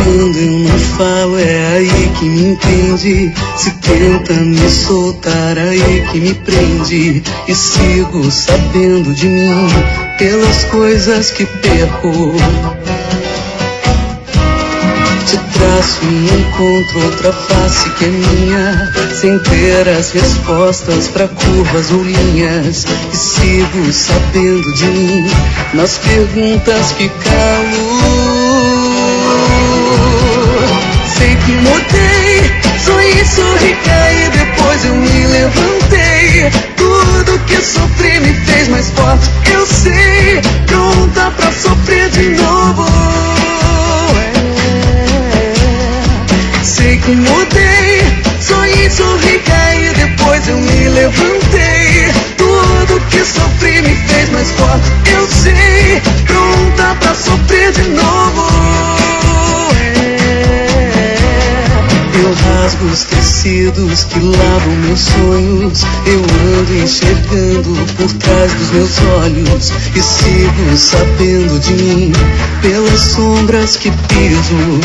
Quando eu não falo é aí que me entende. Se tenta me soltar aí que me prende. E sigo sabendo de mim pelas coisas que perco. Te traço e encontro outra face que é minha, sem ter as respostas pra curvas ou linhas. E sigo sabendo de mim nas perguntas que calo. Sei que mudei, sonhei, sorri, caí, depois eu me levantei. Tudo que sofri me fez mais forte, eu sei, pronta pra sofrer de novo. Sei que mudei, sonhei, sorri, caí, depois eu me levantei. Tudo que sofri me fez mais forte, eu sei, pronta pra sofrer de novo. Eu rasgo os tecidos que lavam meus sonhos. Eu ando enxergando por trás dos meus olhos. E sigo sabendo de mim pelas sombras que piso.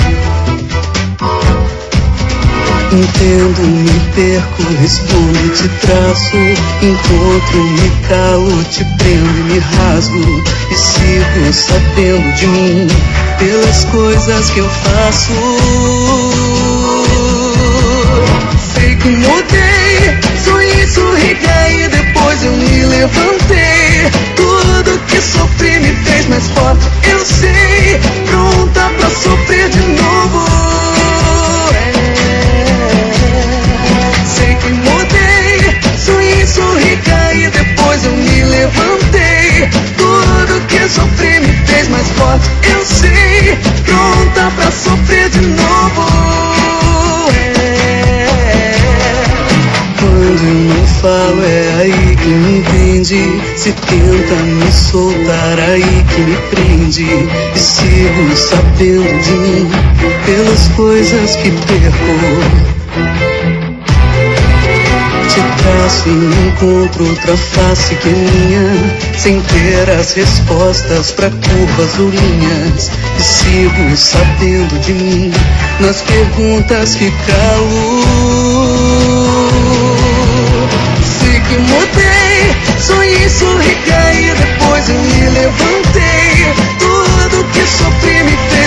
Entendo, me perco, respondo, te traço. Encontro, me calo, te prendo e me rasgo. E sigo sabendo de mim pelas coisas que eu faço. Sei que mudei, sonhei, sorri, caí, depois eu me levantei. Tudo que sofri me fez mais forte, eu sei, pronta pra sofrer de novo. Sei que mudei, sonhei, sorri, caí, depois eu me levantei. Tudo que sofri me fez mais forte, eu sei, pronta pra sofrer de novo. Quando eu não falo é aí que me entende. Se tenta me soltar aí que me prende. E sigo sabendo de mim pelas coisas que perco. Te traço e encontro outra face que é minha, sem ter as respostas pra curvas ou linhas. E sigo sabendo de mim nas perguntas que calo. Sei que mudei, sonhei, sorri, caí, depois eu me levantei. Tudo que sofri me fez